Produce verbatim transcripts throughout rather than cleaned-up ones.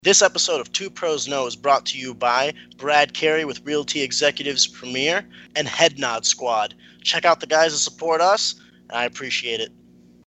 This episode of Two Pros Know is brought to you by Brad Carey with Realty Executives Premier and Head Nod Squad. Check out the guys that support us, and I appreciate it.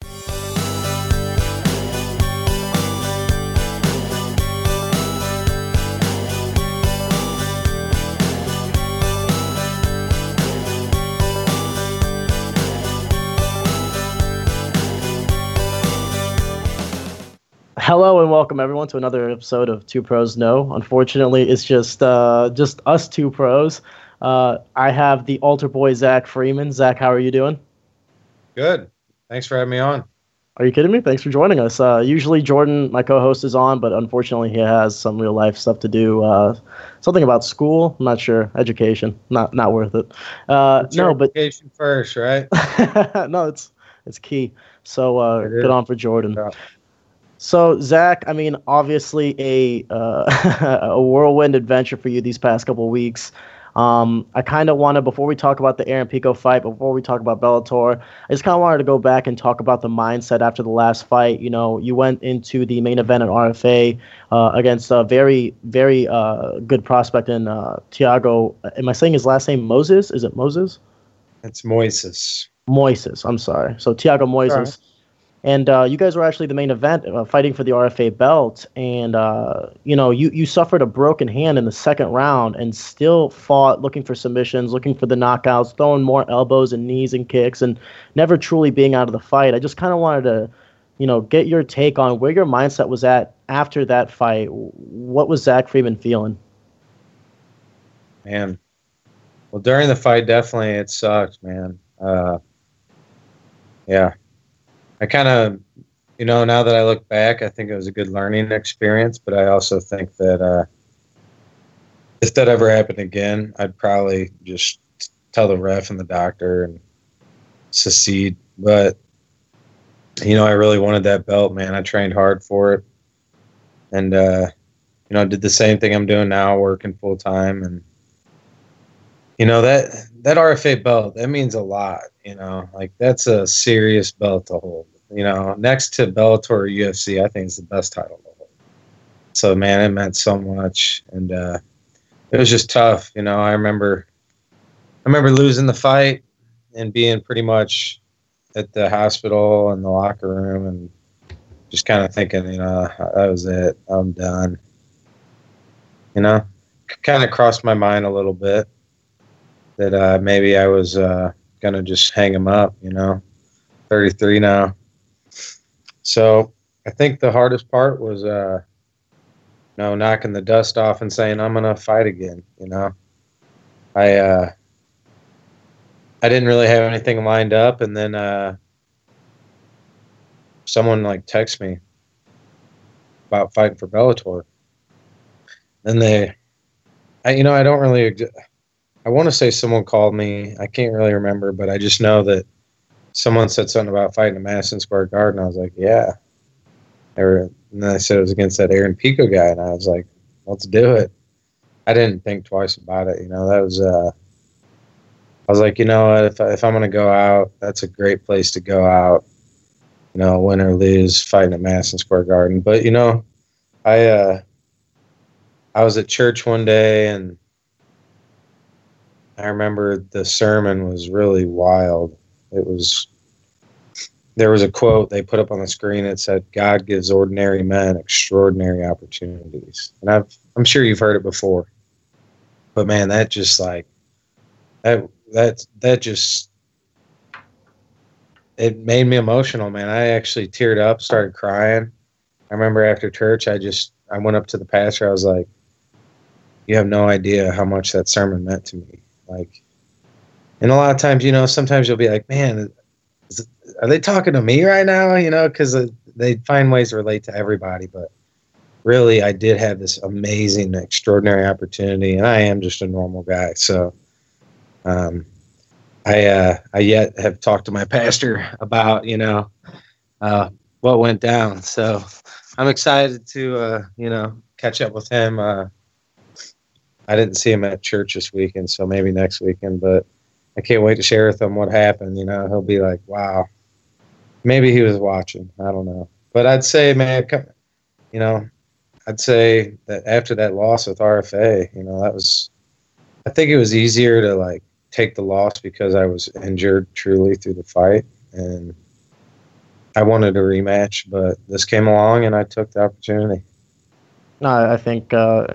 Hello and welcome everyone to another episode of Two Pros Know. Unfortunately, it's just uh, just us two pros. Uh, I have the altar boy Zach Freeman. Zach, how are you doing? Good. Thanks for having me on. Are you kidding me? Thanks for joining us. Uh, usually Jordan, my co-host, is on, but unfortunately he has some real life stuff to do. Uh, something about school. I'm not sure. Education. Not not worth it. Uh, no, but education first, right? no, it's it's key. So uh, It good is. on for Jordan. Yeah. So, Zach, I mean, obviously a uh, a whirlwind adventure for you these past couple of weeks. Um, I kind of wanted, before we talk about the Aaron Pico fight, before we talk about Bellator, I just kind of wanted to go back and talk about the mindset after the last fight. You know, you went into the main event at R F A uh, against a very, very uh, good prospect in uh, Thiago. Am I saying his last name Moses? Is it Moses? It's Moises. Moises, I'm sorry. So, Thiago Moises. Right. And uh, you guys were actually the main event, uh, fighting for the R F A belt. And, uh, you know, you, you suffered a broken hand in the second round and still fought, looking for submissions, looking for the knockouts, throwing more elbows and knees and kicks, and never truly being out of the fight. I just kind of wanted to, you know, get your take on where your mindset was at after that fight. What was Zach Freeman feeling? Man. Well, during the fight, definitely it sucked, man. Uh, yeah. I kind of, you know, now that I look back, I think it was a good learning experience, but I also think that uh, if that ever happened again, I'd probably just tell the ref and the doctor and secede. But, you know, I really wanted that belt, man. I trained hard for it. And, uh, you know, I did the same thing I'm doing now, working full time. And, you know, that, that R F A belt, that means a lot. You know, like that's a serious belt to hold. You know, next to Bellator or U F C, I think it's the best title to hold. So, man, it meant so much, and uh, it was just tough. You know, I remember, I remember losing the fight and being pretty much at the hospital and the locker room, and just kind of thinking, you know, that was it. I'm done. You know, kind of crossed my mind a little bit that uh, maybe I was. Uh, gonna just hang him up, you know. thirty-three now. So I think the hardest part was uh you know, knocking the dust off and saying I'm gonna fight again, you know. I uh I didn't really have anything lined up, and then uh someone like texted me about fighting for Bellator. Then they I you know, I don't really I want to say someone called me. I can't really remember, but I just know that someone said something about fighting at Madison Square Garden. I was like, yeah. And then I said it was against that Aaron Pico guy, and I was like, let's do it. I didn't think twice about it. You know, that was, uh, I was like, you know what, if, I, if I'm going to go out, that's a great place to go out. You know, win or lose, fighting at Madison Square Garden. But, you know, I, uh, I was at church one day, and I remember the sermon was really wild. It was, there was a quote they put up on the screen. It said, God gives ordinary men extraordinary opportunities. And I've, I'm sure you've heard it before. But, man, that just like, that, that, that just, it made me emotional, man. I actually teared up, started crying. I remember after church, I just, I went up to the pastor. I was like, you have no idea how much that sermon meant to me. Like, and a lot of times, you know, sometimes you'll be like, man, is it, are they talking to me right now? You know, because they find ways to relate to everybody. But really, I did have this amazing, extraordinary opportunity, and I am just a normal guy. So um, I, uh, I yet have talked to my pastor about, you know, uh, what went down. So I'm excited to, uh, you know, catch up with him. Uh, I didn't see him at church this weekend, so maybe next weekend, but I can't wait to share with him what happened. You know, he'll be like, wow, maybe he was watching. I don't know. But I'd say, man, you know, I'd say that after that loss with R F A, you know, that was, I think it was easier to like take the loss because I was injured truly through the fight, and I wanted a rematch, but this came along and I took the opportunity. No, I think uh,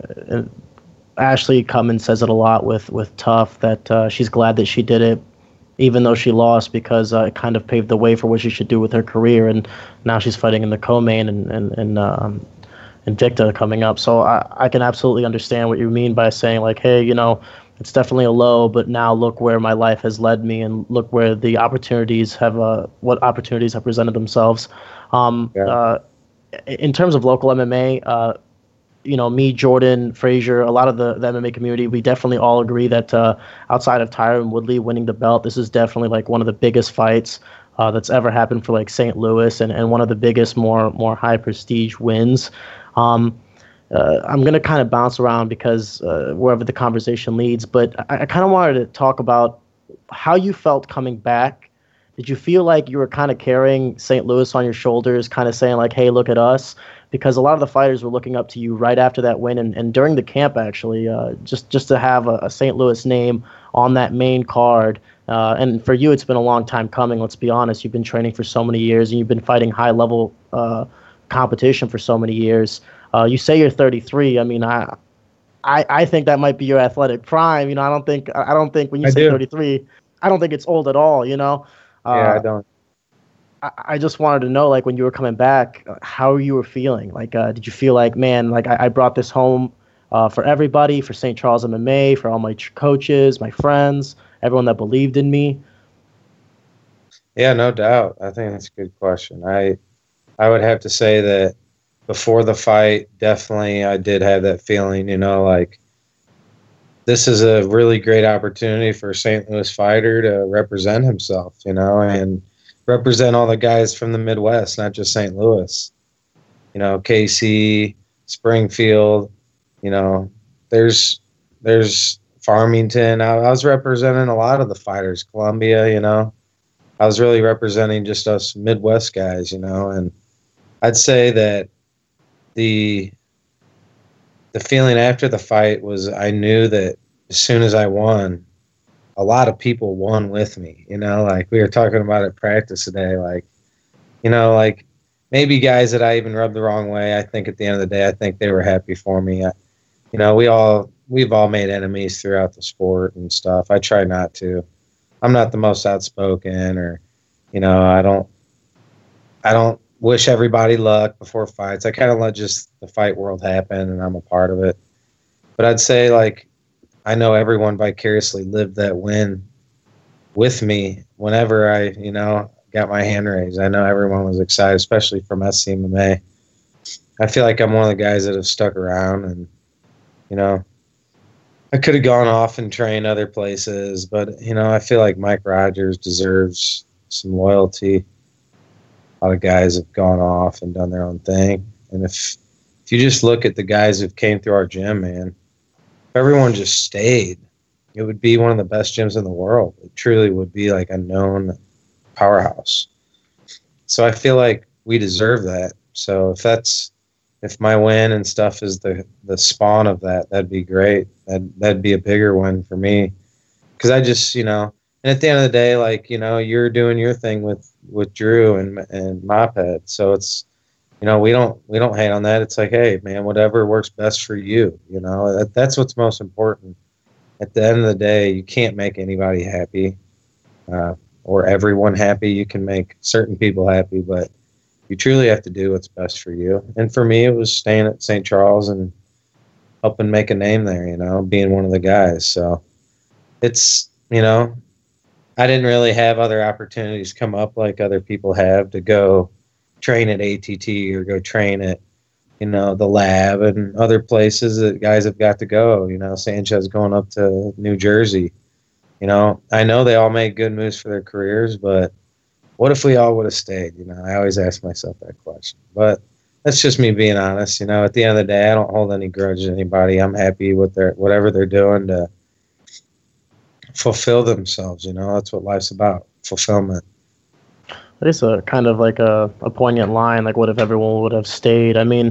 Ashley Cummins says it a lot with with Tough, that uh, she's glad that she did it, even though she lost, because uh, it kind of paved the way for what she should do with her career. And now she's fighting in the co-main and and and um, Invicta coming up. So I, I can absolutely understand what you mean by saying like, hey, you know, it's definitely a low, but now look where my life has led me, and look where the opportunities have uh, what opportunities have presented themselves. Um, yeah. uh, in terms of local M M A, uh, you know, me, Jordan, Frazier, a lot of the, the M M A community, we definitely all agree that uh, outside of Tyron Woodley winning the belt, this is definitely like one of the biggest fights uh, that's ever happened for like Saint Louis, and, and one of the biggest, more more high prestige wins. Um, uh, I'm gonna kind of bounce around because uh, wherever the conversation leads, but I, I kind of wanted to talk about how you felt coming back. Did you feel like you were kind of carrying Saint Louis on your shoulders, kind of saying like, hey, look at us? Because a lot of the fighters were looking up to you right after that win, and, and during the camp, actually, uh, just, just to have a, a Saint Louis name on that main card. Uh, and for you, it's been a long time coming, let's be honest. You've been training for so many years, and you've been fighting high-level uh, competition for so many years. Uh, you say you're thirty-three. I mean, I, I I think that might be your athletic prime. You know, I don't think I don't think when you I say do. thirty-three, I don't think it's old at all, you know? Uh, yeah, I don't. I just wanted to know, like, when you were coming back, how you were feeling. Like, uh, did you feel like, man, like I, I brought this home uh, for everybody, for Saint Charles M M A, for all my ch- coaches, my friends, everyone that believed in me? Yeah, no doubt. I think that's a good question. I, I would have to say that before the fight, definitely I did have that feeling, you know, like this is a really great opportunity for a Saint Louis fighter to represent himself, you know, and represent all the guys from the Midwest, not just Saint Louis. You know, K C, Springfield, you know, there's there's Farmington. I, I was representing a lot of the fighters, Columbia, you know. I was really representing just us Midwest guys, you know, and I'd say that the the feeling after the fight was I knew that as soon as I won, a lot of people won with me, you know, like we were talking about at practice today, like, you know, like maybe guys that I even rubbed the wrong way. I think at the end of the day, I think they were happy for me. I, you know, we all, we've all made enemies throughout the sport and stuff. I try not to. I'm not the most outspoken, or, you know, I don't, I don't wish everybody luck before fights. I kind of let just the fight world happen, and I'm a part of it. But I'd say, like, I know everyone vicariously lived that win with me whenever I, you know, got my hand raised. I know everyone was excited, especially from S C M M A. I feel like I'm one of the guys that have stuck around, and, you know, I could have gone off and trained other places, but, you know, I feel like Mike Rogers deserves some loyalty. A lot of guys have gone off and done their own thing. And if if you just look at the guys who came through our gym, man, if everyone just stayed, it would be one of the best gyms in the world. It truly would be like a known powerhouse. So I feel like we deserve that. So if that's if my win and stuff is the the spawn of that, that'd be great. That'd, that'd be a bigger win for me. Because I just, you know, and at the end of the day, like, you know, you're doing your thing with, with Drew and and Mophead. So it's, you know, we don't we don't hate on that. It's like, hey, man, whatever works best for you. You know, that, that's what's most important. At the end of the day, you can't make anybody happy uh, or everyone happy. You can make certain people happy, but you truly have to do what's best for you. And for me, it was staying at Saint Charles and helping make a name there, you know, being one of the guys. So it's, you know, I didn't really have other opportunities come up like other people have to go train at A T T or go train at, you know, the lab and other places that guys have got to go. You know, Sanchez going up to New Jersey. You know, I know they all made good moves for their careers, but what if we all would have stayed? You know, I always ask myself that question. But that's just me being honest. You know, at the end of the day, I don't hold any grudge to anybody. I'm happy with their whatever they're doing to fulfill themselves. You know, that's what life's about, fulfillment. It is a kind of like a, a poignant line, like what if everyone would have stayed? I mean,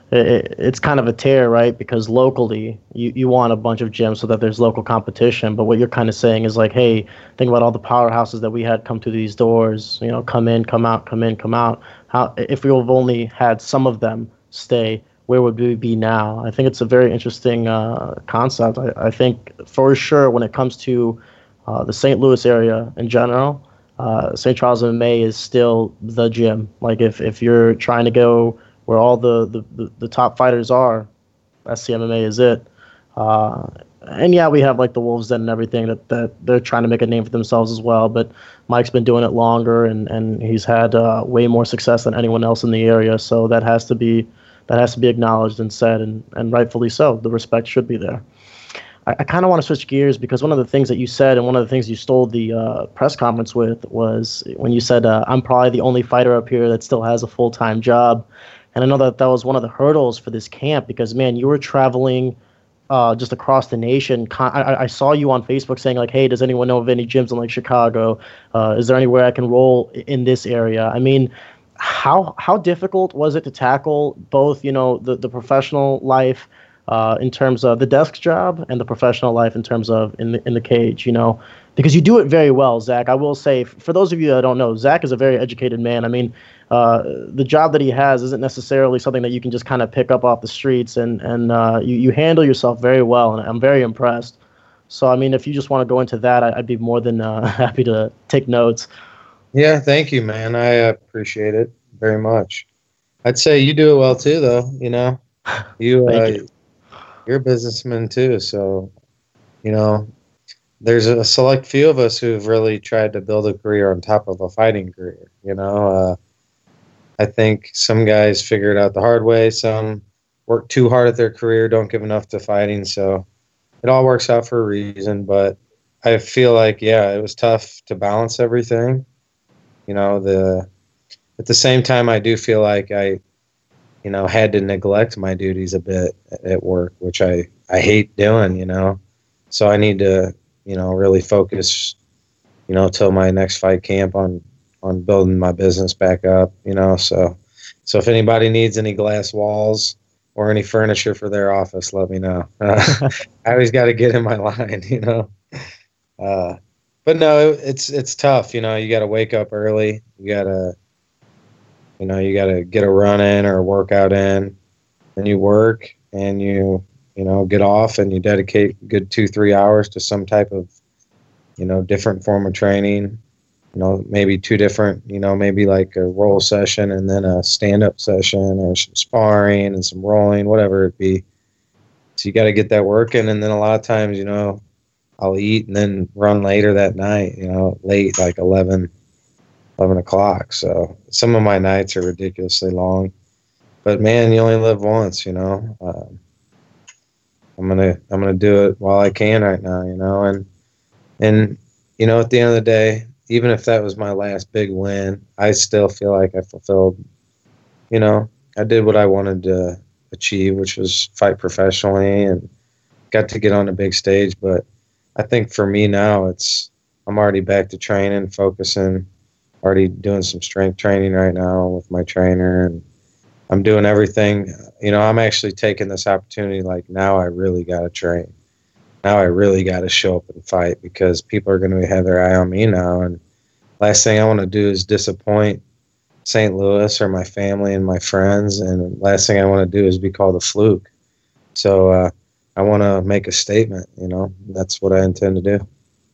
it, it's kind of a tear, right? Because locally, you, you want a bunch of gyms so that there's local competition. But what you're kind of saying is like, hey, think about all the powerhouses that we had come through these doors. You know, come in, come out, come in, come out. How if we have only had some of them stay, where would we be now? I think it's a very interesting uh, concept. I, I think for sure when it comes to uh, the Saint Louis area in general, uh, Saint Charles M M A is still the gym. Like if, if you're trying to go where all the, the, the, the top fighters are, S C M M A is it. Uh, and yeah, we have like the Wolves Den and everything that, that they're trying to make a name for themselves as well. But Mike's been doing it longer, and, and he's had uh, way more success than anyone else in the area. So that has to be that has to be acknowledged and said, and, and rightfully so. The respect should be there. I, I kind of want to switch gears because one of the things that you said and one of the things you stole the uh, press conference with was when you said, uh, I'm probably the only fighter up here that still has a full-time job. And I know that that was one of the hurdles for this camp because, man, you were traveling uh, just across the nation. I, I saw you on Facebook saying, like, hey, does anyone know of any gyms in, like, Chicago? Uh, is there anywhere I can roll in this area? I mean, how how difficult was it to tackle both, you know, the, the professional life uh, in terms of the desk job and the professional life in terms of in the, in the cage, you know? Because you do it very well, Zach. I will say, for those of you that don't know, Zach is a very educated man. I mean, uh, the job that he has isn't necessarily something that you can just kind of pick up off the streets, and and uh, you you handle yourself very well, and I'm very impressed. So, I mean, if you just want to go into that, I'd be more than uh, happy to take notes. Yeah, thank you, man. I appreciate it very much. I'd say you do it well too, though. You know, you, uh, you. You're a businessman too, so you know. There's a select few of us who've really tried to build a career on top of a fighting career. You know, uh, I think some guys figure it out the hard way. Some work too hard at their career, don't give enough to fighting. So it all works out for a reason. But I feel like, yeah, it was tough to balance everything. You know, the at the same time, I do feel like I, you know, had to neglect my duties a bit at work, which I, I hate doing, you know. So I need to, you know, really focus, you know, till my next fight camp on, on building my business back up, you know. So, so if anybody needs any glass walls or any furniture for their office, let me know. Uh, I always got to get in my line, you know. Uh, but no, it's, it's tough. You know, you got to wake up early. You got to, you know, you got to get a run in or a workout in, and you work and you, you know, get off and you dedicate a good two, three hours to some type of, you know, different form of training, you know, maybe two different, you know, maybe like a roll session and then a stand-up session or some sparring and some rolling, whatever it be. So you got to get that working. And then a lot of times, you know, I'll eat and then run later that night, you know, late, like eleven, eleven o'clock. So some of my nights are ridiculously long. But, man, you only live once, you know. Um, I'm gonna I'm gonna do it while I can right now, you know, and and you know, at the end of the day, even if that was my last big win, I still feel like I fulfilled, you know, I did what I wanted to achieve, which was fight professionally and got to get on a big stage. But I think for me now, it's I'm already back to training, focusing, already doing some strength training right now with my trainer, and I'm doing everything. You know, I'm actually taking this opportunity, like, now I really got to train. Now I really got to show up and fight because people are going to have their eye on me now. And last thing I want to do is disappoint Saint Louis or my family and my friends. And last thing I want to do is be called a fluke. So uh, I want to make a statement, you know. That's what I intend to do.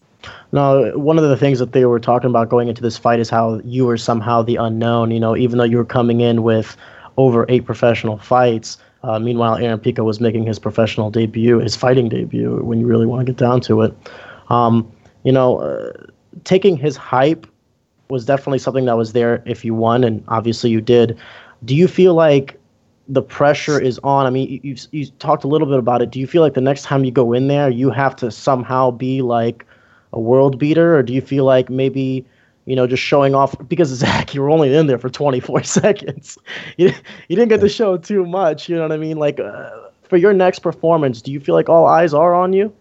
No, one of the things that they were talking about going into this fight is how you were somehow the unknown, you know, even though you were coming in with over eight professional fights. Uh, meanwhile, Aaron Pico was making his professional debut, his fighting debut, when you really want to get down to it. Um, you know, uh, taking his hype was definitely something that was there if you won, and obviously you did. Do you feel like the pressure is on? I mean, you you talked a little bit about it. Do you feel like the next time you go in there, you have to somehow be like a world beater, or do you feel like maybe, you know, just showing off? Because, Zach, you were only in there for twenty-four seconds. You, you didn't get to show too much, you know what I mean? Like, uh, for your next performance, do you feel like all eyes are on you?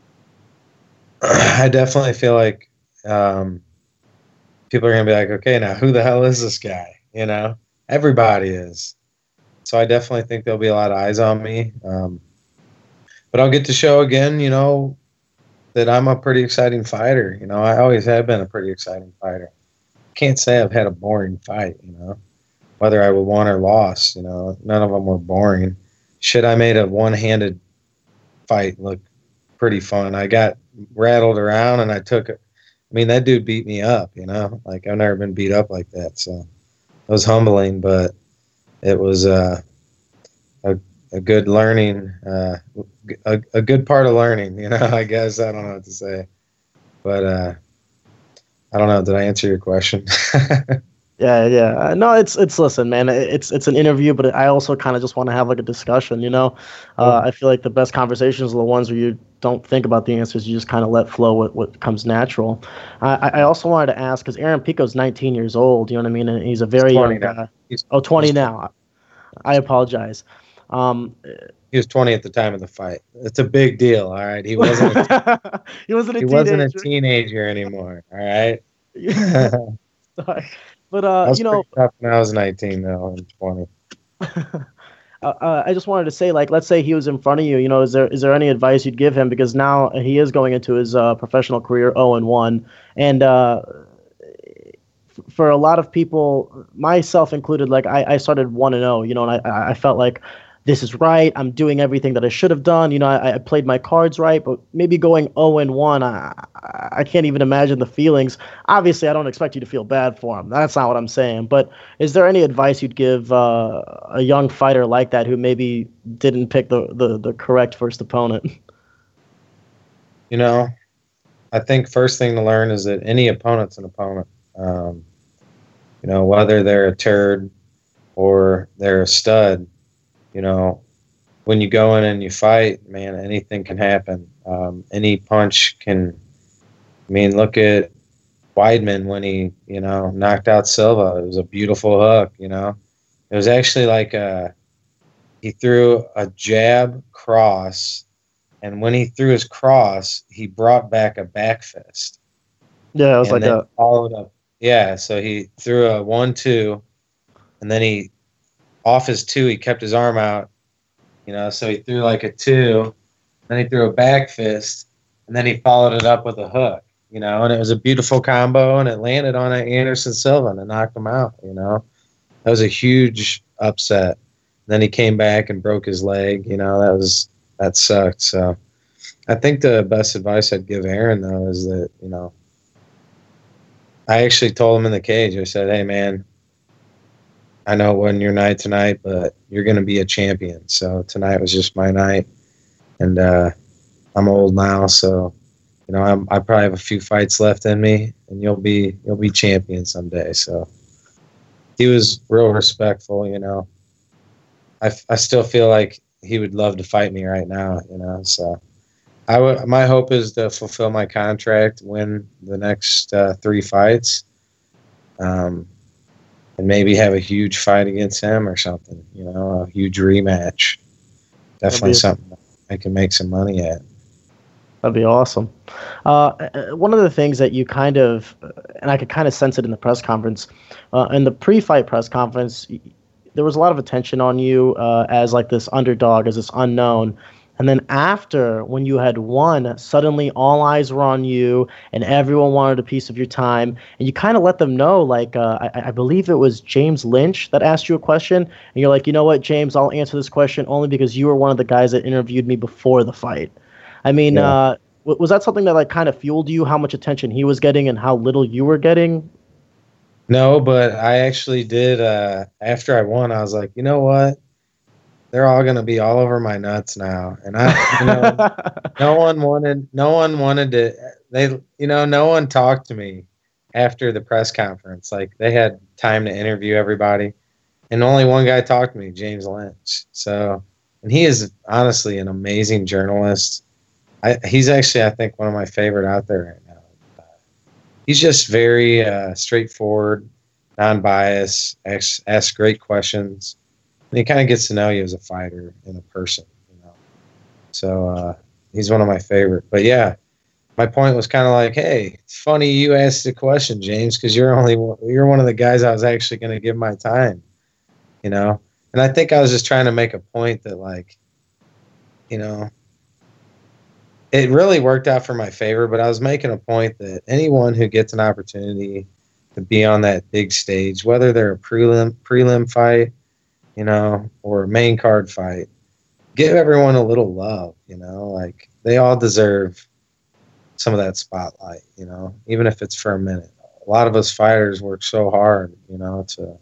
I definitely feel like um, people are going to be like, okay, now who the hell is this guy? You know, everybody is. so I definitely think there'll be a lot of eyes on me. Um, but I'll get to show again, you know, that I'm a pretty exciting fighter. You know, I always have been a pretty exciting fighter. Can't say I've had a boring fight, you know, whether I won or lost, you know, none of them were boring. Shit, I made a one-handed fight look pretty fun. I got rattled around and I took it. I mean, that dude beat me up, you know, like I've never been beat up like that. So it was humbling, but it was uh, a, a good learning, uh, a, a good part of learning, you know, I guess. I don't know what to say. But uh, I don't know. Did I answer your question? Yeah, yeah. Uh, No, it's it's listen, man. it- It's it's an interview, but I also kind of just want to have like a discussion. You know, uh, I feel like the best conversations are the ones where you don't think about the answers. You just kind of let flow what what comes natural. I I I also wanted to ask because Aaron Pico's nineteen years old. You know what I mean? And he's a very He's young twenty now. guy. He's, Oh, twenty he's now. I apologize. Um, He was twenty at the time of the fight. It's a big deal, all right? He wasn't a, he wasn't a he wasn't a teenager. teenager anymore, all right? Sorry. But I uh, was you know, pretty tough when I was nineteen, though, and twenty. uh, uh, I just wanted to say, like, let's say he was in front of you. You know, is there is there any advice you'd give him because now he is going into his uh, professional career zero and one, and uh, f- for a lot of people, myself included, like I, I started one and zero. You know, and I I felt like this is right. I'm doing everything that I should have done. You know, I, I played my cards right, but maybe going zero and one, I I can't even imagine the feelings. Obviously, I don't expect you to feel bad for him. That's not what I'm saying. But is there any advice you'd give uh, a young fighter like that who maybe didn't pick the, the, the correct first opponent? You know, I think first thing to learn is that any opponent's an opponent. Um, you know, whether they're a turd or they're a stud, you know, when you go in and you fight, man, anything can happen. Um, any punch can, I mean, look at Weidman when he, you know, knocked out Silva. It was a beautiful hook, you know. It was actually like a, he threw a jab cross, and when he threw his cross, he brought back a back fist. Yeah, it was And like then a followed up. Yeah, so he threw a one two, and then he, off his two, he kept his arm out, you know, so he threw like a two, then he threw a back fist, and then he followed it up with a hook, you know, and it was a beautiful combo, and it landed on Anderson Silva and it knocked him out, you know. That was a huge upset. Then he came back and broke his leg, you know, that was, that sucked. So I think the best advice I'd give Aaron, though, is that, you know, I actually told him in the cage, I said, hey, man, I know it wasn't your night tonight, but you're going to be a champion. So tonight was just my night. And uh, I'm old now, so, you know, I'm, I probably have a few fights left in me, and you'll be you'll be champion someday. So he was real respectful, you know. I, I still feel like he would love to fight me right now, you know. So I w- my hope is to fulfill my contract, win the next uh, three fights, um, and maybe have a huge fight against him or something, you know, a huge rematch. Definitely be- something I can make some money at. That'd be awesome. Uh, uh, one of the things that you kind of, and I could kind of sense it in the press conference, uh, in the pre-fight press conference, y- there was a lot of attention on you uh, as like this underdog, as this unknown. And then after, when you had won, suddenly all eyes were on you, and everyone wanted a piece of your time. And you kind of let them know, like uh, I, I believe it was James Lynch that asked you a question, and you're like, you know what, James, I'll answer this question only because you were one of the guys that interviewed me before the fight. I mean, Yeah. uh, w- was that something that like kind of fueled you? How much attention he was getting and how little you were getting? No, but I actually did. Uh, after I won, I was like, you know what? They're all gonna be all over my nuts now, and I, you know, no one wanted, no one wanted to. They, you know, no one talked to me after the press conference. Like they had time to interview everybody, and only one guy talked to me, James Lynch. So, and he is honestly an amazing journalist. I, he's actually, I think, one of my favorite out there right now. Uh, he's just very uh, straightforward, non-biased, asks, asks great questions, and he kind of gets to know you as a fighter and a person, you know. So uh, he's one of my favorite. But yeah, my point was kind of like, hey, it's funny you asked the question, James, because you're only you're one of the guys I was actually going to give my time, you know. And I think I was just trying to make a point that, like, you know, it really worked out for my favor, but I was making a point that anyone who gets an opportunity to be on that big stage, whether they're a prelim prelim fight, you know, or a main card fight, give everyone a little love, you know, like they all deserve some of that spotlight, you know, even if it's for a minute. A lot of us fighters work so hard, you know, to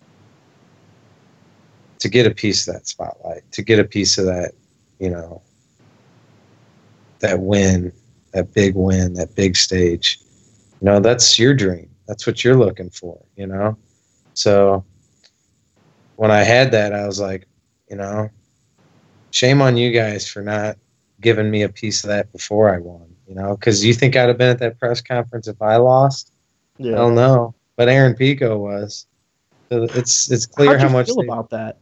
to get a piece of that spotlight, to get a piece of that, you know, that win, that big win, that big stage. You know, that's your dream. That's what you're looking for, you know? So when I had that, I was like, you know, shame on you guys for not giving me a piece of that before I won, you know? Because you think I'd have been at that press conference if I lost? Yeah. I don't know. But Aaron Pico was. So it's it's clear How'd how you much feel they, about that.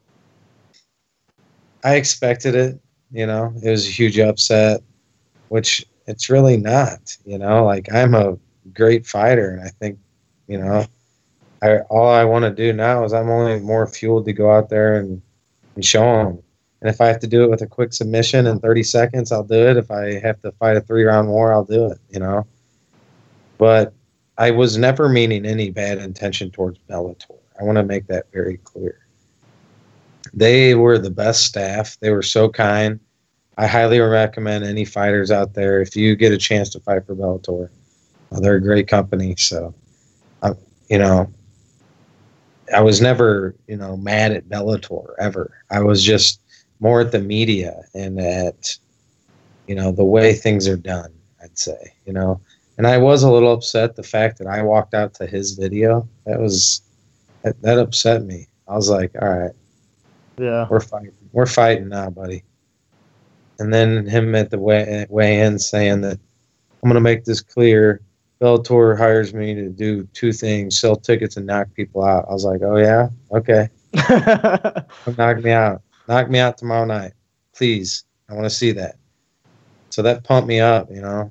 I expected it, you know. It was a huge upset, which it's really not, you know. Like, I'm a great fighter, and I think, you know, I all I want to do now is I'm only more fueled to go out there and, and show them. And if I have to do it with a quick submission in thirty seconds, I'll do it. If I have to fight a three-round war, I'll do it, you know. But I was never meaning any bad intention towards Bellator. I want to make that very clear. They were the best staff. They were so kind. I highly recommend any fighters out there, if you get a chance to fight for Bellator, uh, they're a great company. So, uh, you know, I was never, you know, mad at Bellator ever. I was just more at the media and at, you know, the way things are done, I'd say, you know. And I was a little upset the fact that I walked out to his video. That was, that, that upset me. I was like, all right, yeah, we're fighting. We're fighting now, buddy. And then him at the weigh, weigh-in saying that I'm going to make this clear. Bellator hires me to do two things, sell tickets and knock people out. I was like, oh, yeah? Okay. Knock me out. Knock me out tomorrow night. Please. I want to see that. So that pumped me up, you know.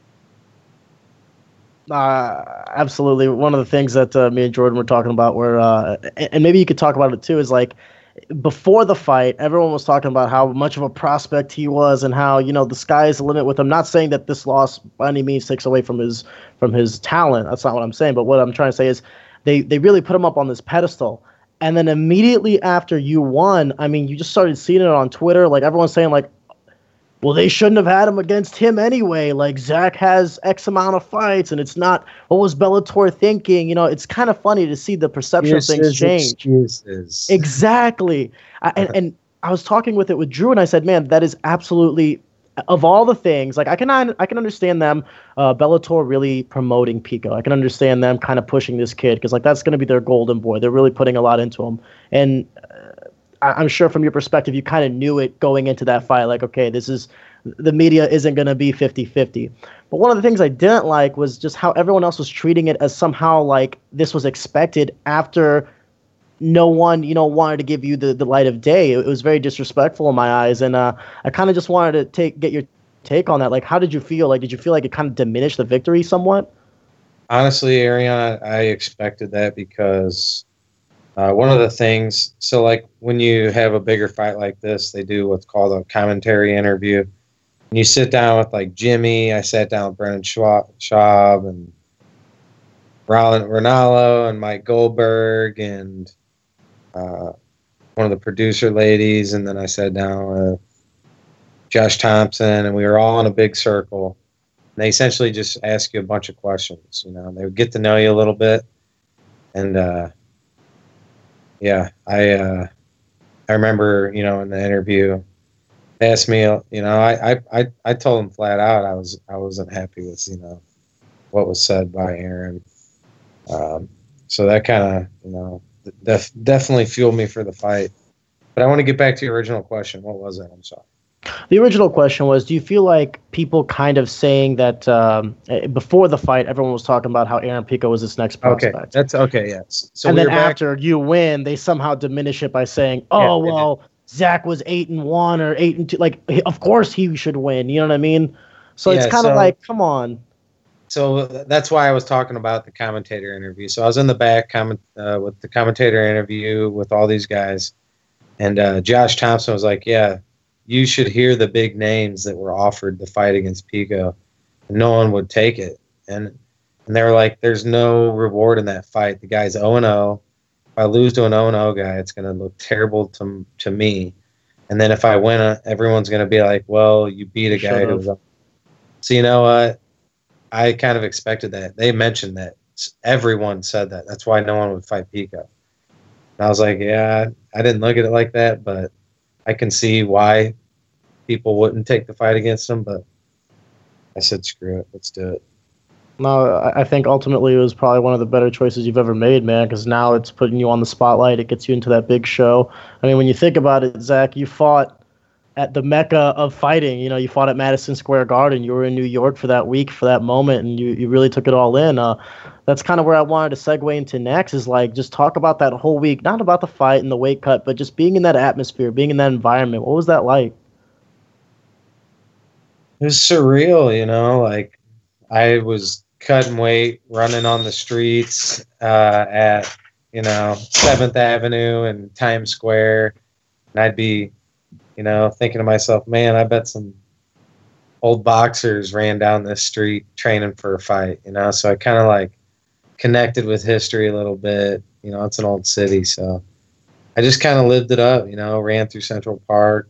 Uh, absolutely. One of the things that uh, me and Jordan were talking about were, uh, and maybe you could talk about it too, is like, before the fight, everyone was talking about how much of a prospect he was and how, you know, the sky is the limit with him. Not saying that this loss by any means takes away from his from his talent. That's not what I'm saying. But what I'm trying to say is they, they really put him up on this pedestal. And then immediately after you won, I mean, you just started seeing it on Twitter. Like, everyone's saying, like, well, they shouldn't have had him against him anyway. Like, Zach has X amount of fights, and it's not, what was Bellator thinking? You know, it's kind of funny to see the perception of things change. Excuses. Exactly. I, and, and I was talking with it with Drew, and I said, man, that is absolutely, of all the things, like, I can I can understand them, uh, Bellator really promoting Pico. I can understand them kind of pushing this kid, because, like, that's going to be their golden boy. They're really putting a lot into him. And I'm sure from your perspective, you kind of knew it going into that fight. Like, okay, this is, the media isn't going to be fifty-fifty. But one of the things I didn't like was just how everyone else was treating it as somehow like this was expected after no one, you know, wanted to give you the, the light of day. It, it was very disrespectful in my eyes. And uh, I kind of just wanted to take get your take on that. Like, how did you feel? Like, did you feel like it kind of diminished the victory somewhat? Honestly, Ariana, I expected that because Uh, one of the things, so like when you have a bigger fight like this, they do what's called a commentary interview. And you sit down with like Jimmy. I sat down with Brendan Schwab, Schaub and Roland Ronaldo and Mike Goldberg and uh, one of the producer ladies. And then I sat down with Josh Thompson, and we were all in a big circle. And they essentially just ask you a bunch of questions. You know, they would get to know you a little bit. And, uh, Yeah, I uh, I remember, you know, in the interview, they asked me, you know, I, I, I told them flat out I was I wasn't happy with, you know, what was said by Aaron. Um, so that kind of, you know, def- definitely fueled me for the fight. But I want to get back to your original question. What was it? I'm sorry. The original question was, do you feel like people kind of saying that um, before the fight, everyone was talking about how Aaron Pico was this next prospect? Okay, that's okay, yes. So and we then back- after you win, they somehow diminish it by saying, oh, yeah, well, Zach was eight and one or eight and two. Like, of course he should win. You know what I mean? So yeah, it's kind of so, like, come on. So that's why I was talking about the commentator interview. So I was in the back comment, uh, with the commentator interview with all these guys. And uh, Josh Thompson was like, yeah, you should hear the big names that were offered the fight against Pico. And no one would take it. And and they were like, there's no reward in that fight. The guy's oh and oh. If I lose to an oh and oh guy, it's going to look terrible to to me. And then if I win, uh, everyone's going to be like, well, you beat a guy who was up. So you know what? I kind of expected that. They mentioned that. Everyone said that. That's why no one would fight Pico. And I was like, yeah, I didn't look at it like that, but I can see why people wouldn't take the fight against him. But I said, screw it. Let's do it. No, I think ultimately it was probably one of the better choices you've ever made, man, because now it's putting you on the spotlight. It gets you into that big show. I mean, when you think about it, Zach, you fought at the mecca of fighting. You know, you fought at Madison Square Garden. You were in New York for that week, for that moment, and you, you really took it all in. Uh, that's kind of where I wanted to segue into next, is like just talk about that whole week, not about the fight and the weight cut, but just being in that atmosphere, being in that environment. What was that like? It was surreal, you know, like I was cutting weight, running on the streets uh, at, you know, seventh Avenue and Times Square. And I'd be, you know, thinking to myself, man, I bet some old boxers ran down this street training for a fight, you know? So I kind of like connected with history a little bit. You know, it's an old city. So I just kind of lived it up, you know, ran through Central Park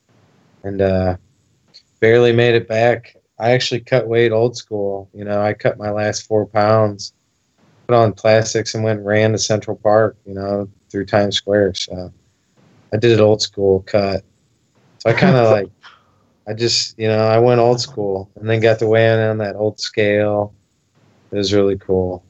and uh, barely made it back. I actually cut weight old school. You know, I cut my last four pounds, put on plastics, and went and ran to Central Park, you know, through Times Square. So I did it old school cut. So I kind of like, I just, you know, I went old school and then got to weigh in on that old scale. It was really cool.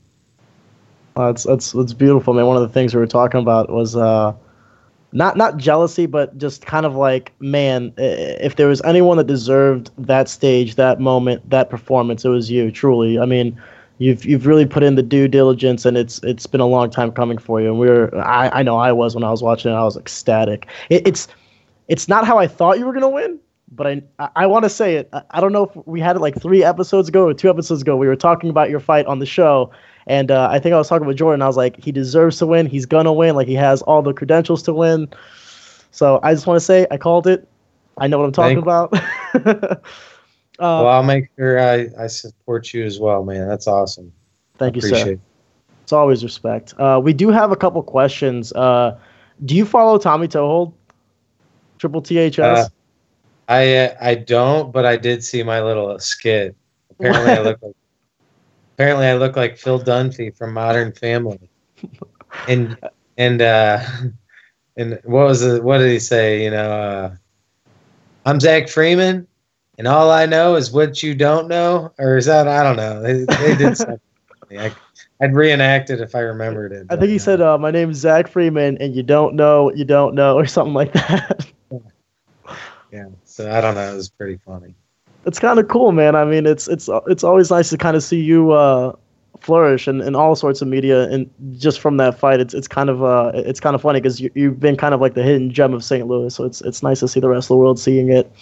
Uh, that's that's that's beautiful, man. One of the things we were talking about was uh, not not jealousy, but just kind of like, man, if there was anyone that deserved that stage, that moment, that performance, it was you. Truly, I mean, you've you've really put in the due diligence, and it's it's been a long time coming for you. And we were, I I know I was when I was watching it, I was ecstatic. It, it's it's not how I thought you were gonna win, but I I, I want to say it. I, I don't know if we had it like three episodes ago or two episodes ago. We were talking about your fight on the show. And uh, I think I was talking with Jordan. I was like, he deserves to win. He's going to win. Like, he has all the credentials to win. So I just want to say I called it. I know what I'm talking about. uh, well, I'll make sure I, I support you as well, man. That's awesome. Thank you, sir. It. It's always respect. Uh, we do have a couple questions. Uh, do you follow Tommy Toehold? Triple T H S? Uh, I, uh, I don't, but I did see my little skit. Apparently, I look like Apparently, I look like Phil Dunphy from Modern Family, and and uh, and what was it? What did he say? You know, uh, I'm Zach Freeman, and all I know is what you don't know, or is that I don't know. They, they did something. I, I'd reenact it if I remembered it. I think he uh, said, uh, "My name is Zach Freeman, and you don't know what you don't know," or something like that. Yeah. So I don't know. It was pretty funny. It's kind of cool, man. I mean, it's it's it's always nice to kind of see you uh, flourish in, in all sorts of media, and just from that fight, it's it's kind of uh it's kind of funny because you you've been kind of like the hidden gem of Saint Louis, so it's it's nice to see the rest of the world seeing it.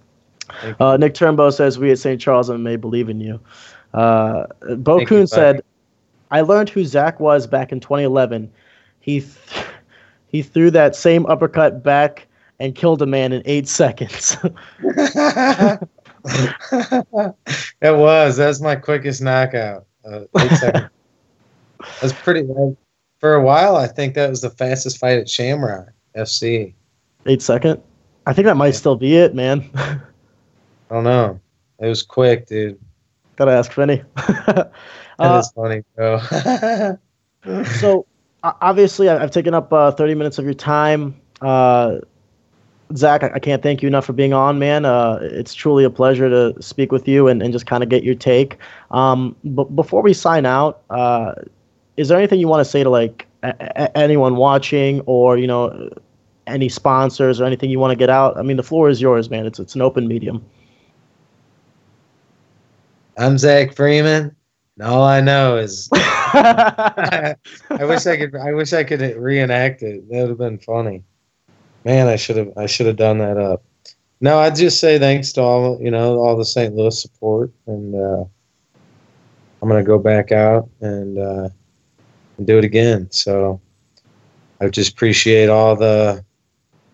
Uh, Nick Turnbow says we at Saint Charles and may believe in you. Uh, Bo Kuhn said, "I learned who Zach was back in twenty eleven. He th- he threw that same uppercut back and killed a man in eight seconds." It was. That's my quickest knockout. Uh, eight seconds. That's pretty. Uh, for a while, I think that was the fastest fight at Shamrock F C. Eight second. I think that might yeah. still be it, man. I don't know. It was quick, dude. Gotta ask Finney. That uh, is funny, bro. So, obviously, I've taken up uh, thirty minutes of your time. Uh, Zach, I can't thank you enough for being on, man. Uh, it's truly a pleasure to speak with you and, and just kind of get your take. Um, but before we sign out, uh, is there anything you want to say to like a- a- anyone watching, or you know, any sponsors or anything you want to get out? I mean, the floor is yours, man. It's it's an open medium. I'm Zach Freeman, and all I know is I wish I could. I wish I could reenact it. That would have been funny. Man, I should have I should have done that up. No, I'd just say thanks to all you know all the Saint Louis support, and uh, I'm gonna go back out and, uh, and do it again. So I just appreciate all the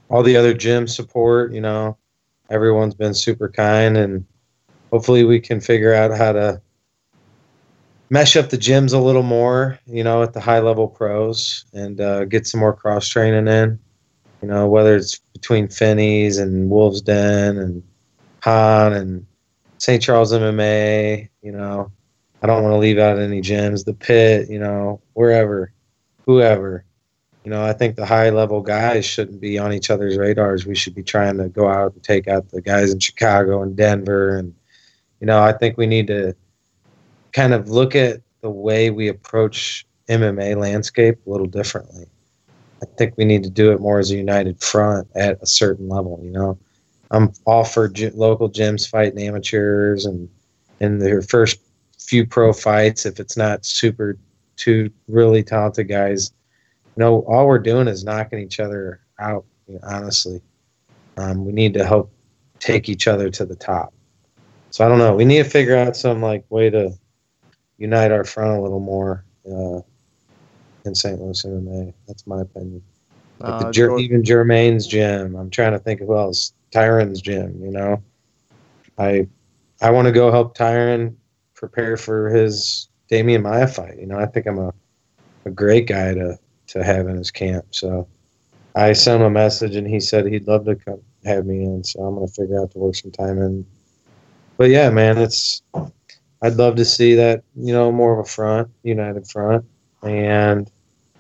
all the other gym support. You know, everyone's been super kind, and hopefully we can figure out how to mesh up the gyms a little more, you know, at the high level pros and uh, get some more cross training in, you know, whether it's between Finney's and Wolves Den and Han and Saint Charles M M A, you know, I don't want to leave out any gyms, the Pit, you know, wherever, whoever, you know, I think the high level guys shouldn't be on each other's radars. We should be trying to go out and take out the guys in Chicago and Denver. And, you know, I think we need to kind of look at the way we approach M M A landscape a little differently. I think we need to do it more as a united front at a certain level. You know, I'm all for gy- local gyms fighting amateurs and in their first few pro fights, if it's not super two really talented guys, you know, all we're doing is knocking each other out. You know, honestly, um, we need to help take each other to the top. So I don't know. We need to figure out some like way to unite our front a little more uh, in Saint Louis M M A. That's my opinion. Like Uh, the Jer- George- even Jermaine's gym. I'm trying to think of who else. Tyron's gym. You know, I I want to go help Tyron prepare for his Damian Maia fight. You know, I think I'm a a great guy to to have in his camp. So I sent him a message and he said he'd love to come have me in. So I'm gonna figure out to work some time in. But yeah, man, it's. I'd love to see that, you know, more of a front, united front, and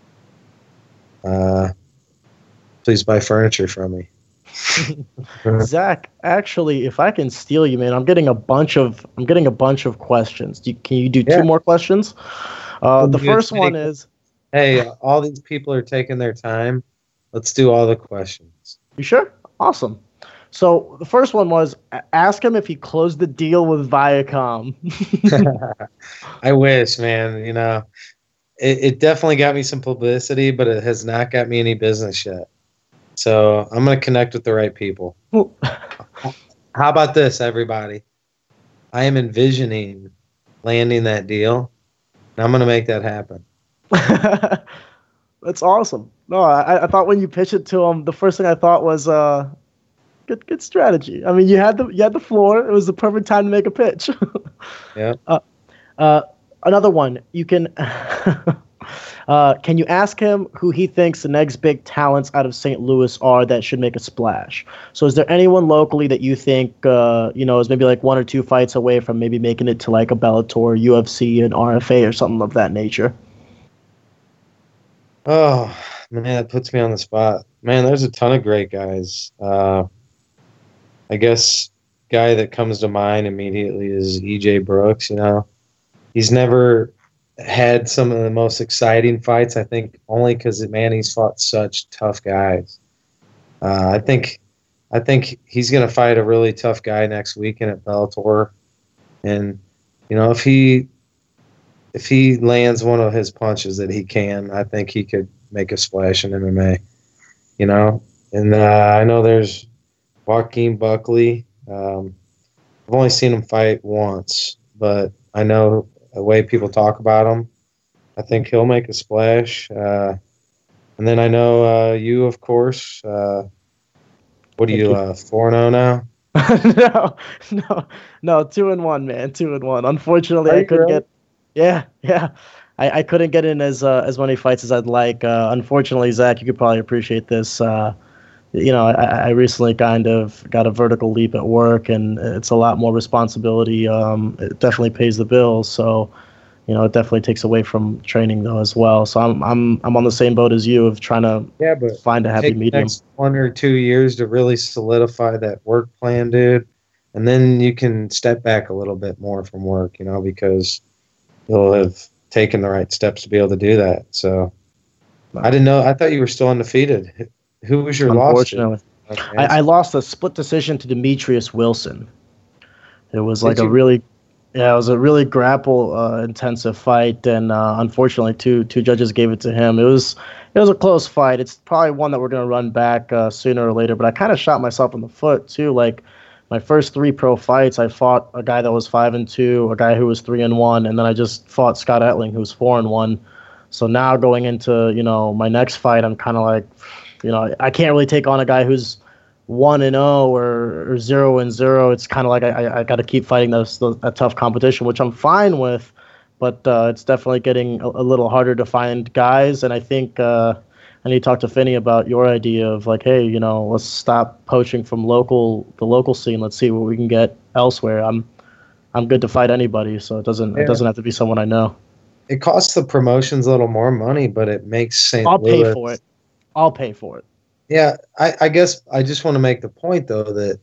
uh, please buy furniture from me. Zach, actually, if I can steal you, man, I'm getting a bunch of I'm getting a bunch of questions. Do you, can you do Yeah. two more questions? Uh, the You first take- one is, Hey, all these people are taking their time. Let's do all the questions. you sure? Awesome. So the first one was, a- ask him if he closed the deal with Viacom. I wish, man. You know, it, it definitely got me some publicity, but it has not got me any business yet. So I'm going to connect with the right people. How about this, everybody? I am envisioning landing that deal, and I'm going to make that happen. That's awesome. No, I, I thought when you pitched it to him, the first thing I thought was, uh, good, good strategy. I mean, you had the you had the floor. It was the perfect time to make a pitch. Yeah. Uh, uh, another one. You can. uh, can you ask him who he thinks the next big talents out of Saint Louis are that should make a splash? So, is there anyone locally that you think uh, you know is maybe like one or two fights away from maybe making it to like a Bellator, U F C, and R F A or something of that nature? Oh, man, that puts me on the spot. Man, there's a ton of great guys. Uh, I guess guy that comes to mind immediately is E J Brooks, you know. He's never had some of the most exciting fights, I think, only because, man, he's fought such tough guys. Uh, I think I think he's going to fight a really tough guy next weekend at Bellator. And, you know, if he if he lands one of his punches that he can, I think he could make a splash in M M A, you know. And uh, I know there's Joaquin Buckley. Um, I've only seen him fight once, but I know the way people talk about him, I think he'll make a splash. Uh, and then I know uh, you, of course. Uh, what are Thank you, you. uh, four and oh now? no, no, no, two and one, man, two and one. Unfortunately, Are I you couldn't really? get. Yeah, yeah, I, I couldn't get in as uh, as many fights as I'd like. Uh, unfortunately, Zach, you could probably appreciate this. Uh, you know, I, I recently kind of got a vertical leap at work, and it's a lot more responsibility. Um, it definitely pays the bills, so you know, it definitely takes away from training though as well. So I'm I'm I'm on the same boat as you of trying to Yeah, but find a happy take the medium. next one or two years to really solidify that work plan, dude. And then you can step back a little bit more from work, you know, because you'll have taken the right steps to be able to do that. So I didn't know. I thought you were still undefeated. Who was your loss to? Unfortunately. Okay. I, I lost a split decision to Demetrius Wilson. It was like Did a you? really, yeah, it was a really grapple uh, intensive fight, and uh, unfortunately, two two judges gave it to him. It was it was a close fight. It's probably one that we're gonna run back uh, sooner or later. But I kind of shot myself in the foot too. Like my first three pro fights, I fought a guy that was five and two, a guy who was three and one, and then I just fought Scott Etling, who was four and one. So now going into you know my next fight, I'm kind of like, you know, I can't really take on a guy who's one and zero or, or zero and zero. It's kind of like I, I got to keep fighting those, those that tough competition, which I'm fine with, but uh, it's definitely getting a, a little harder to find guys. And I think uh, I need to talk to Finney about your idea of like, hey, you know, let's stop poaching from local the local scene. Let's see what we can get elsewhere. I'm I'm good to fight anybody, so it doesn't yeah. it doesn't have to be someone I know. It costs the promotions a little more money, but it makes Saint I'll Louis. pay for it. I'll pay for it. Yeah, I, I guess I just want to make the point, though, that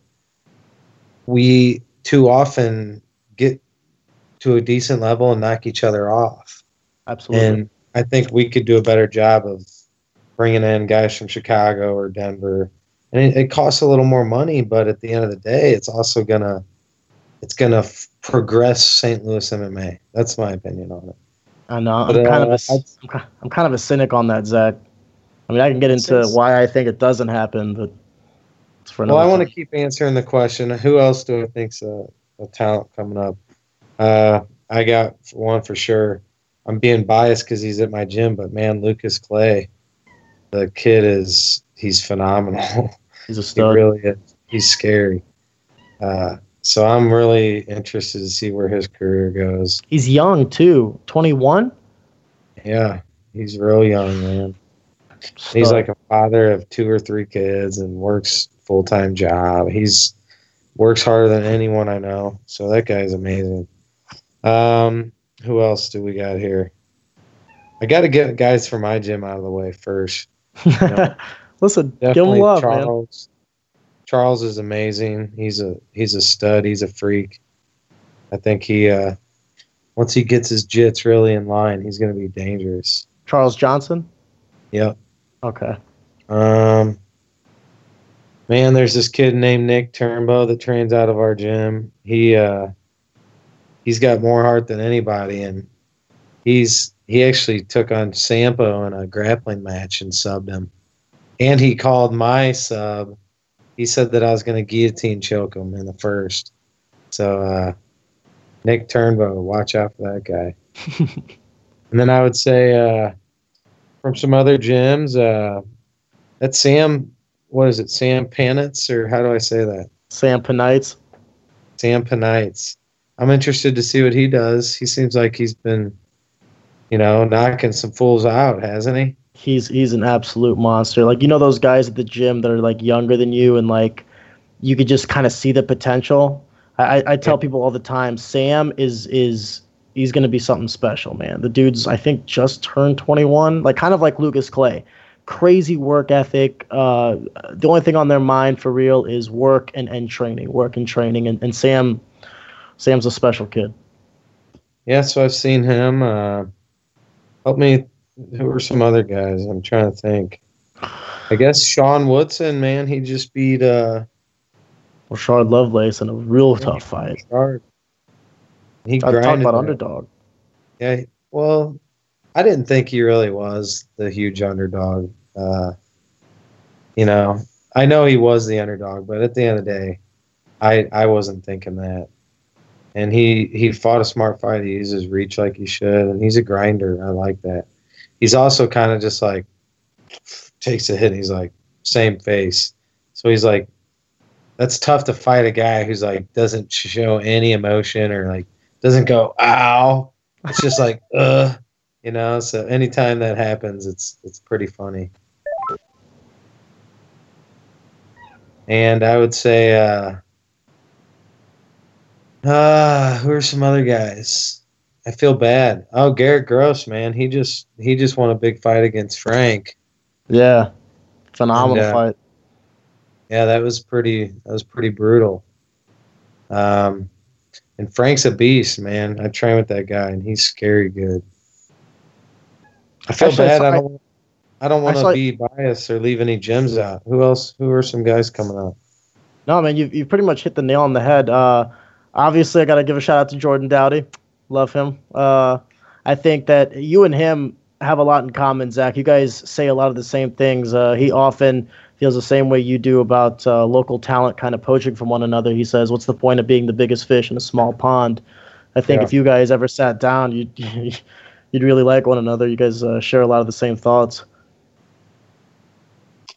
we too often get to a decent level and knock each other off. Absolutely. And I think we could do a better job of bringing in guys from Chicago or Denver. And it, it costs a little more money, but at the end of the day, it's also going to it's gonna f- progress Saint Louis M M A. That's my opinion on it. I know. But, I'm, kind uh, of a, I'm kind of a cynic on that, Zach. I mean, I can get into why I think it doesn't happen, but it's for another Well, I want time. to keep answering the question. Who else do I think's a, a talent coming up? Uh, I got one for sure. I'm being biased because he's at my gym, but man, Lucas Clay, the kid is he's phenomenal. He's a stud. He really is. He's scary. Uh, so I'm really interested to see where his career goes. He's young too, twenty-one. Yeah, he's real young, man. Stud. He's like a father of two or three kids and works full time job. He's works harder than anyone I know. So that guy's amazing. Um, who else do we got here? I got to get guys from my gym out of the way first. You know, Listen, give him love, Charles. man. Charles is amazing. He's a he's a stud. He's a freak. I think he uh, once he gets his jits really in line, he's going to be dangerous. Charles Johnson. Yep. Okay. Um, man, there's this kid named Nick Turnbow that trains out of our gym. He uh, he's got more heart than anybody, and he's he actually took on Sampo in a grappling match and subbed him. And he called my sub. He said that I was going to guillotine choke him in the first. So uh, Nick Turnbow, watch out for that guy. And then I would say uh, from some other gyms, uh, that's Sam. What is it, Sam Panitz, or how do I say that? Sam Panites. Sam Panites. I'm interested to see what he does. He seems like he's been, you know, knocking some fools out, hasn't he? He's he's an absolute monster. Like, you know those guys at the gym that are like younger than you and like you could just kind of see the potential. I, I tell people all the time, Sam is is he's gonna be something special, man. The dude's I think just turned twenty-one, like kind of like Lucas Clay. Crazy work ethic. Uh, the only thing on their mind for real is work and, and training, work and training. And, and Sam Sam's a special kid. Yeah, so I've seen him. Uh, help me. Who are some other guys? I'm trying to think. I guess Sean Woodson, man, he just beat uh, Rashard Lovelace in a real tough fight. Rashard. He I'll talk grinded about that. underdog. Yeah, well, I didn't think he really was the huge underdog. Uh, you know, I know he was the underdog, but at the end of the day, I I wasn't thinking that. And he, he fought a smart fight. He used his reach like he should, and he's a grinder. I like that. He's also kind of just like takes a hit. And he's like same face. So he's like, that's tough to fight a guy who's like doesn't show any emotion or like doesn't go ow. It's just like uh, you know. So anytime that happens, it's it's pretty funny. And I would say, uh, uh, who are some other guys? I feel bad. Oh, Garrett Gross, man. He just he just won a big fight against Frank. Yeah. Phenomenal And, uh, fight. Yeah, that was pretty that was pretty brutal. Um and Frank's a beast, man. I train with that guy and he's scary good. I feel Actually, bad. I- I don't I don't want to Actually- be biased or leave any gems out. Who else who are some guys coming up? No, man, you've, you've pretty much hit the nail on the head. Uh, obviously, I got to give a shout out to Jordan Dowdy. Love him. Uh, I think that you and him have a lot in common, Zach. You guys say a lot of the same things. Uh, he often feels the same way you do about uh, local talent kind of poaching from one another. He says, what's the point of being the biggest fish in a small pond? I think Yeah. if you guys ever sat down, you'd, you'd really like one another. You guys uh, share a lot of the same thoughts.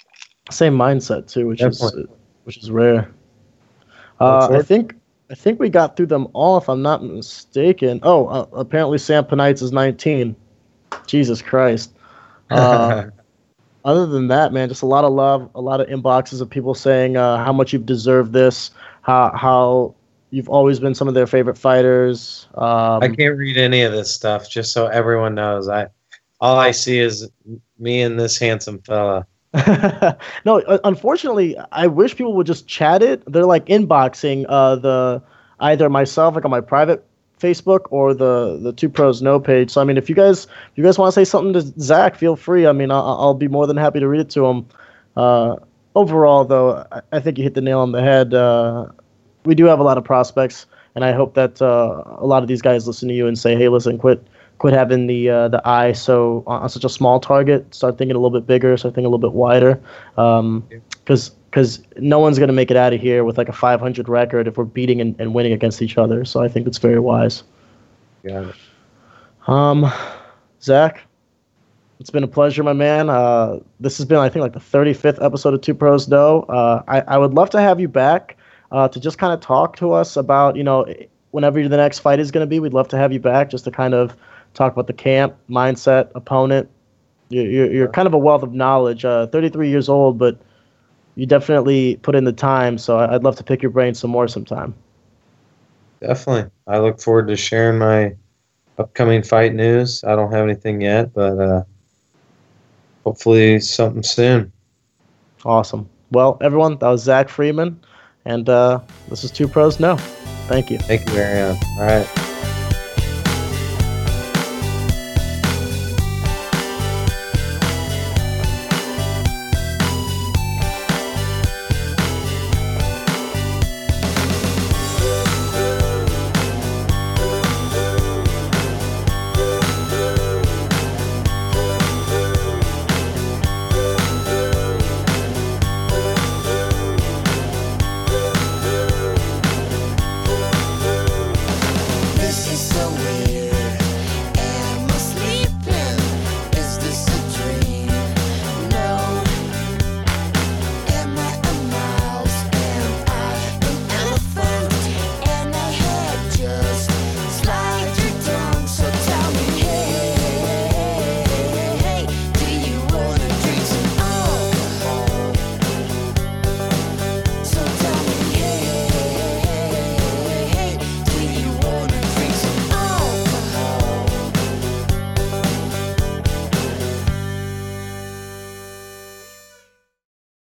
Same mindset too, which Definitely. is which is rare. Uh, I think I think we got through them all, if I'm not mistaken. Oh, uh, apparently Sam Penites is nineteen. Jesus Christ. Uh, other than that, man, just a lot of love, a lot of inboxes of people saying uh, how much you've deserved this, how how you've always been some of their favorite fighters. Um, I can't read any of this stuff, just so everyone knows. I all I see is me and this handsome fella. No, unfortunately, I wish people would just chat it. They're like inboxing uh, the either myself, like on my private Facebook, or the the Two Pros No page. So I mean, if you guys if you guys want to say something to Zach, feel free. I mean, I'll, I'll be more than happy to read it to him. Uh, overall, though, I, I think you hit the nail on the head. Uh, we do have a lot of prospects, and I hope that uh, a lot of these guys listen to you and say, "Hey, listen, quit." Quit having the uh, the eye so on such a small target. Start thinking a little bit bigger. Start thinking a little bit wider. Um, because because no one's gonna make it out of here with like a five hundred record if we're beating and, and winning against each other. So I think that's very wise. Got it. Um, Zach, it's been a pleasure, my man. Uh, this has been, I think, like the thirty-fifth episode of Two Pros No. Uh, I I would love to have you back uh, to just kind of talk to us about, you know, whenever the next fight is going to be. We'd love to have you back just to kind of talk about the camp, mindset, opponent. You're, you're, you're kind of a wealth of knowledge. Uh, thirty-three years old, but you definitely put in the time. So I'd love to pick your brain some more sometime. Definitely. I look forward to sharing my upcoming fight news. I don't have anything yet, but uh, hopefully something soon. Awesome. Well, everyone, that was Zach Freeman, and uh, this is Two Pros No. Thank you. Thank you, Marianne. All right.